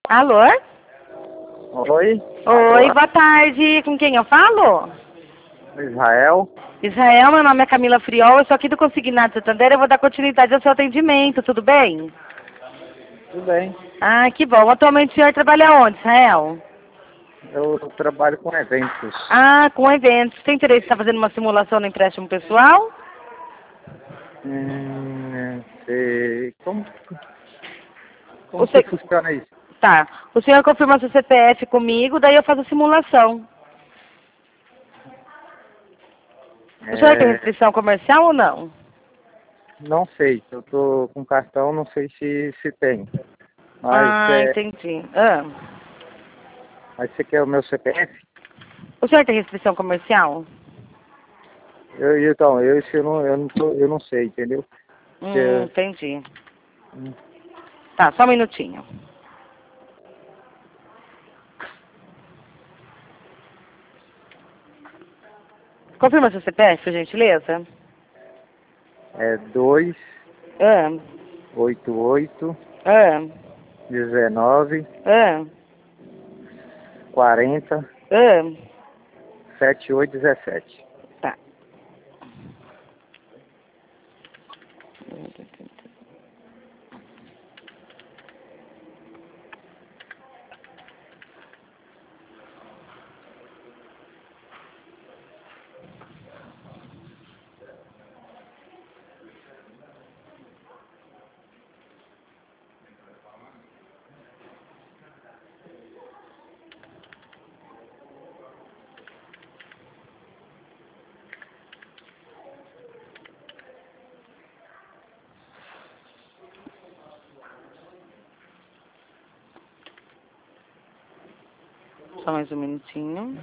Alô? Oi? Oi, boa tarde. Com quem eu falo? Israel? Israel, meu nome é Camila Friol, eu sou aqui do Consignado Santander, eu vou dar continuidade ao seu atendimento, tudo bem? Tudo bem. Ah, que bom. Atualmente o senhor trabalha onde, Israel? Eu trabalho com eventos. Ah, com eventos. Tem interesse em estar fazendo uma simulação no empréstimo pessoal? Como O que se- funciona isso? Tá. O senhor confirma seu CPF comigo, daí eu faço a simulação. O senhor tem É, restrição comercial ou não? não sei, eu tô com cartão, não sei se tem. Mas, Ah, entendi. Ah. mas você quer o meu CPF? O senhor tem restrição comercial? Então, eu não sei, entendeu? Porque, Entendi. Tá, só um minutinho. Confirma seu CPF, por gentileza? é 2, Ah, 8, 8, ah, 19, ah, 40, ah. 78, 17. Tá. Só mais um minutinho.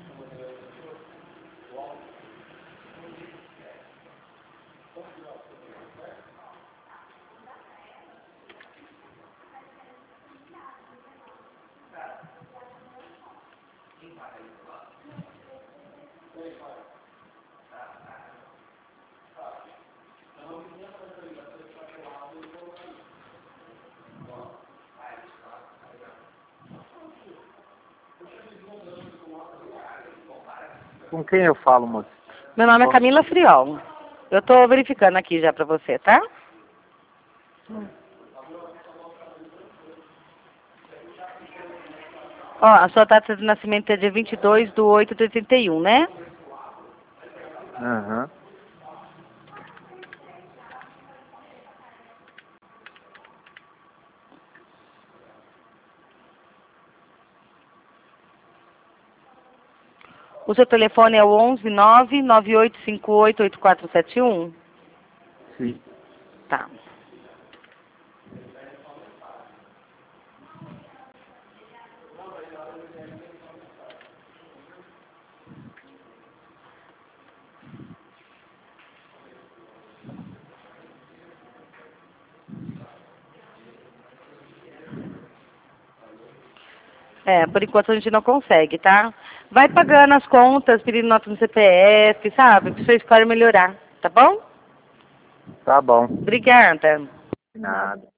Com quem eu falo, moço? Meu nome é Camila Friol. Eu tô verificando aqui já pra você, tá? Ó, a sua data de nascimento é dia 22/8/81, né? Aham. O seu telefone é o 11 998588471? Sim. Tá. É, por enquanto a gente não consegue, tá? Vai pagando as contas, pedindo nota no CPF, sabe? Pra você escolher melhorar, tá bom? Tá bom. Obrigada. Nada.